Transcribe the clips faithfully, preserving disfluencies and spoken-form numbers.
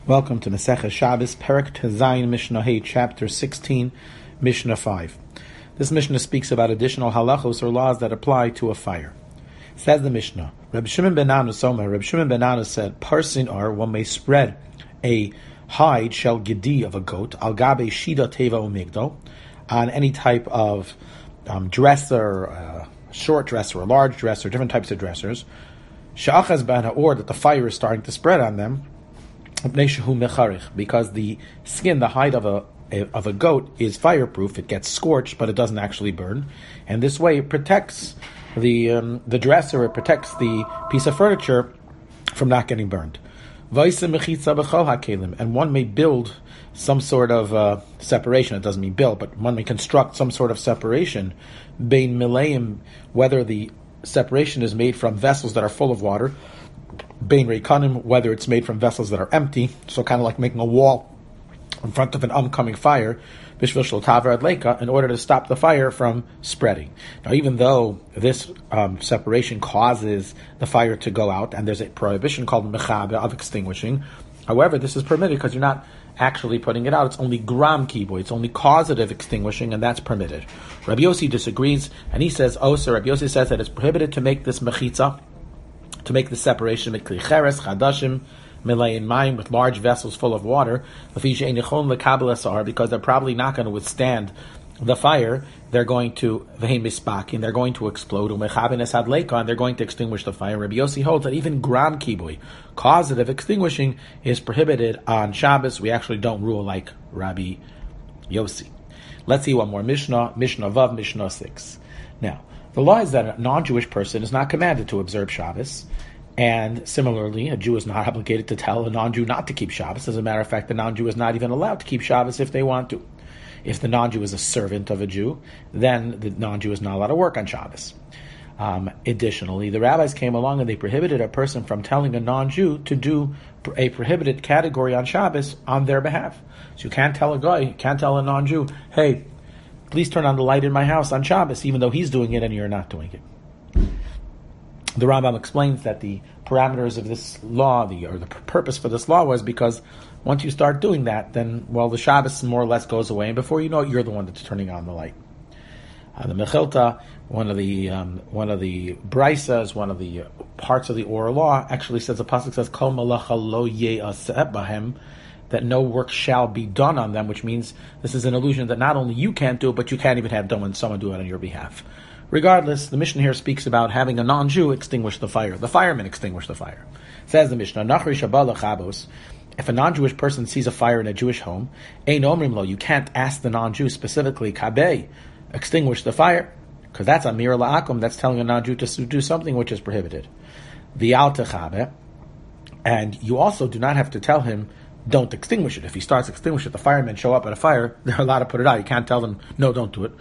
Welcome to Masechah Shabbos, Perek Tezayin Mishnah Hey, Chapter sixteen, Mishnah five. This Mishnah speaks about additional halachos or laws that apply to a fire. Says the Mishnah, Reb Shimon ben Nana Soma, Reb Shimon ben Nana said, Parsin or one may spread a hide shel gedi of a goat, al gabe shida teva umigdo, on any type of um, dresser, uh, short dresser, a large dresser, different types of dressers, she'achaz ban ha'or, that the fire is starting to spread on them, because the skin, the hide of a of a goat is fireproof. It gets scorched, but it doesn't actually burn, and this way it protects the um, the dresser. It protects the piece of furniture from not getting burned. And one may build some sort of uh, separation. It doesn't mean build, but one may construct some sort of separation. Bein milayim, whether the separation is made from vessels that are full of water. Bein reikanim, whether it's made from vessels that are empty, so kind of like making a wall in front of an oncoming fire, bishvil shel taver ad leika, in order to stop the fire from spreading. Now, even though this um, separation causes the fire to go out, and there's a prohibition called mechabe, of extinguishing, however, this is permitted because you're not actually putting it out. It's only gram kiboy, it's only causative extinguishing, and that's permitted. Rabbi Yossi disagrees, and he says, oh, so Rabbi Yossi says that it's prohibited to make this mechitza, to make the separation with kli cheres, chadashim, milayin mayim, with large vessels full of water, because they're probably not going to withstand the fire. They're going to vehein mispakin, they're going to explode, and they're going to extinguish the fire. Rabbi Yossi holds that even gram kiboy, causative extinguishing, is prohibited on Shabbos. We actually don't rule like Rabbi Yossi. Let's see one more Mishnah, Mishnah Vav, Mishnah six. Now, the law is that a non-Jewish person is not commanded to observe Shabbos, and similarly, a Jew is not obligated to tell a non-Jew not to keep Shabbos. As a matter of fact, the non-Jew is not even allowed to keep Shabbos if they want to. If the non-Jew is a servant of a Jew, then the non-Jew is not allowed to work on Shabbos. Um, additionally, the rabbis came along and they prohibited a person from telling a non-Jew to do a prohibited category on Shabbos on their behalf. So you can't tell a guy, you can't tell a non-Jew, hey, please turn on the light in my house on Shabbos, even though he's doing it and you're not doing it. The Rambam explains that the parameters of this law, the or the purpose for this law, was because once you start doing that, then, well, the Shabbos more or less goes away, and before you know it, you're the one that's turning on the light. Uh, the Mechilta, one of the um, one of the Brisas, one of the parts of the oral law, actually says, the pasuk says, Kol malacha lo ye'aseh bahem, that no work shall be done on them, which means this is an illusion that not only you can't do it, but you can't even have done when someone do it on your behalf. Regardless, the Mishnah here speaks about having a non-Jew extinguish the fire. The fireman extinguish the fire. Says the Mishnah, Nachri Shabbat Chabos, if a non-Jewish person sees a fire in a Jewish home, Ein Omrim Lo, you can't ask the non-Jew specifically, Kabeh, extinguish the fire, because that's a Mir La'akum, that's telling a non-Jew to do something which is prohibited. V'al Techabeh, and you also do not have to tell him, don't extinguish it. If he starts to extinguish it, the firemen show up at a fire, they're allowed to put it out. You can't tell them, no, don't do it.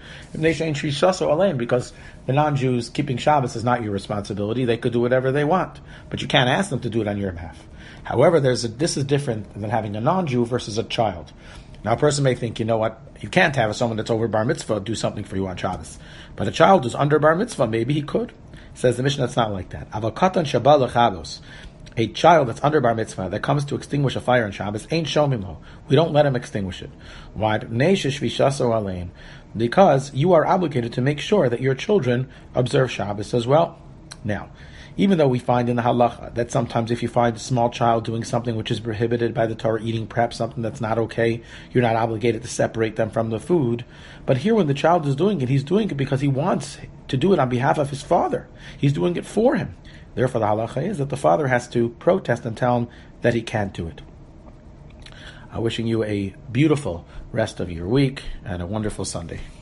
Because the non-Jews keeping Shabbos is not your responsibility. They could do whatever they want. But you can't ask them to do it on your behalf. However, there's a, this is different than having a non-Jew versus a child. Now, a person may think, you know what, you can't have someone that's over bar mitzvah do something for you on Shabbos. But a child who's under bar mitzvah, maybe he could. Says the Mishnah, that's not like that. Avakatan Shabbat Lechabos. A child that's under bar mitzvah that comes to extinguish a fire on Shabbos ain't shomim lo. We don't let him extinguish it. Why? Because you are obligated to make sure that your children observe Shabbos as well. Now, even though we find in the halacha that sometimes if you find a small child doing something which is prohibited by the Torah, eating perhaps something that's not okay, you're not obligated to separate them from the food. But here when the child is doing it, he's doing it because he wants to do it on behalf of his father. He's doing it for him. Therefore, the halacha is that the father has to protest and tell him that he can't do it. I'm wishing you a beautiful rest of your week and a wonderful Sunday.